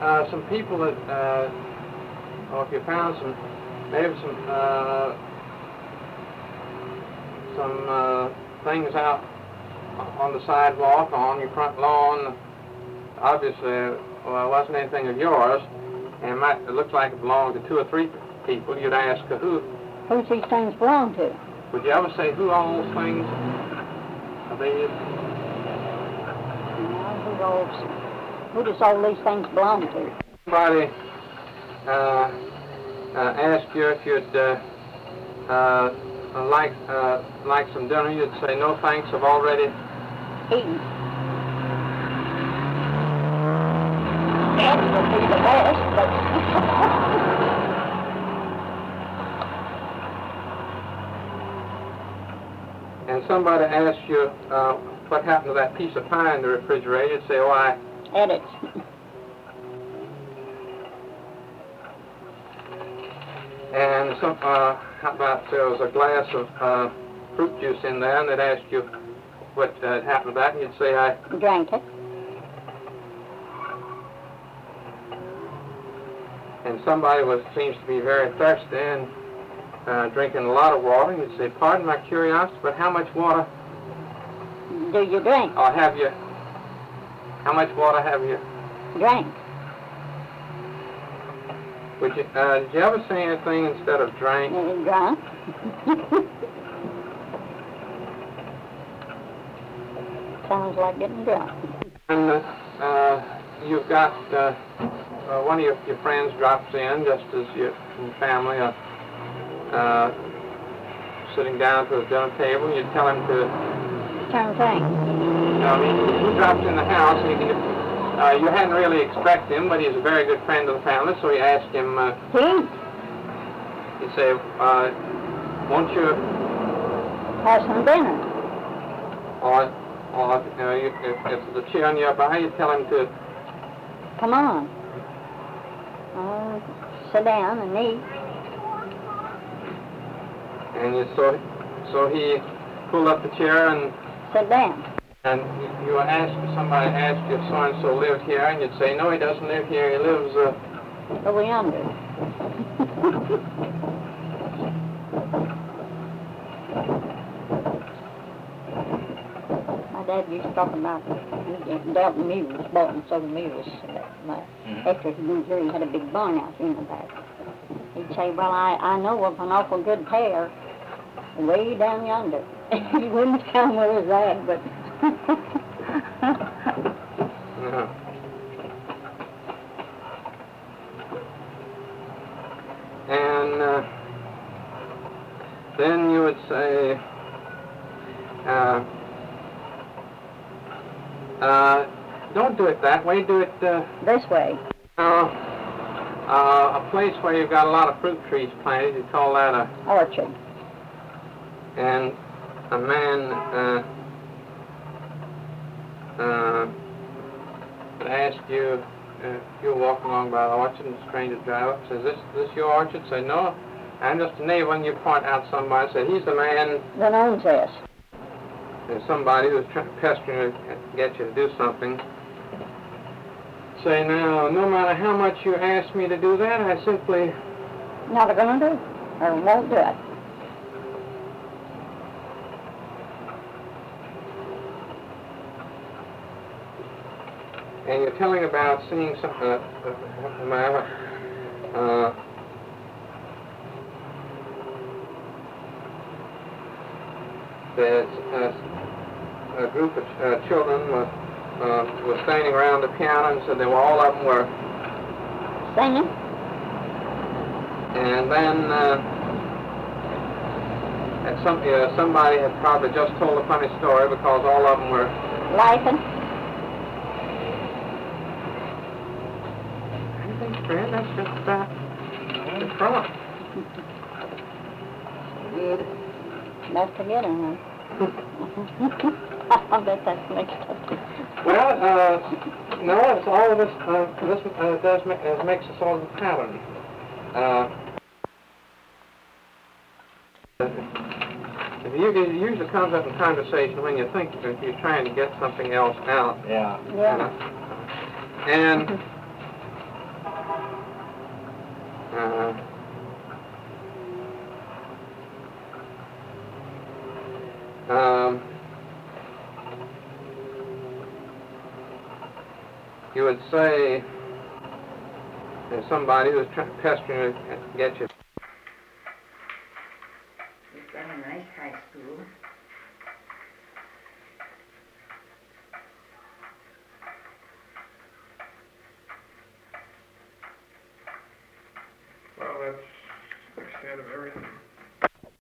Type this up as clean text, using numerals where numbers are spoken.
some people that, or if you found maybe some things out on the sidewalk or on your front lawn, obviously, well, it wasn't anything of yours, and it looked like it belonged to 2 or 3 people, you'd ask who's these things belong to? Would you ever say who owns things? Are they? Who does all these things belong to? Somebody asked you if you'd like some dinner, you'd say no thanks, I've already eaten. That would be the best, but and somebody asked you what happened to that piece of pie in the refrigerator, you'd say, oh, I ate it. And how about there was a glass of fruit juice in there, and they'd ask you what happened to that, and you'd say, I drank it. And somebody seems to be very thirsty and drinking a lot of water, and you'd say, pardon my curiosity, but how much water do you drink? Or have you? How much water have you drank? Did you ever say anything instead of drank? Drunk. Sounds like getting drunk. And you've got one of your friends drops in, just as your family are sitting down to the dinner table, and you tell him to turn thing. He drops in the house, and you hadn't really expected him, but he's a very good friend of the family, so you asked him, you say, won't you have some dinner? Or if there's a chair nearby, you tell him to come on. Sit down and eat. And so he pulled up the chair and sit down. And you somebody asked you if so-and-so lived here, and you'd say, no, he doesn't live here, he lives over yonder. My dad used to talk about doubting mules, bought and sold mules. After he moved here, he had a big barn out in the back. He'd say, well, I know of an awful good pair way down yonder. He wouldn't tell where it was at, but And then you would say, don't do it that way, do it this way. A place where you've got a lot of fruit trees planted, you call that a orchard. And a man asked you if you were walking along by the orchard, and a stranger drive up, says, this your orchard? Say, no, I'm just a neighbor, and you point out somebody, say, he's the man that owns this. There's somebody who's pestering to get you to do something. Say, now, no matter how much you ask me to do that, I simply not going to do, or won't do it. And you're telling about seeing some, a group of children were standing around the piano, and said all of them were singing. And then somebody had probably just told a funny story because all of them were laughing. Fred, that's just about the front. Good. Enough to get in there. I bet that's mixed up. Well, no, it's all of this. This makes a sort of pattern. It usually comes up in conversation when you think you're trying to get something else out. Yeah. And you would say there's somebody who's pestering you to get you. We've got a nice high school. Well, that's the extent of everything.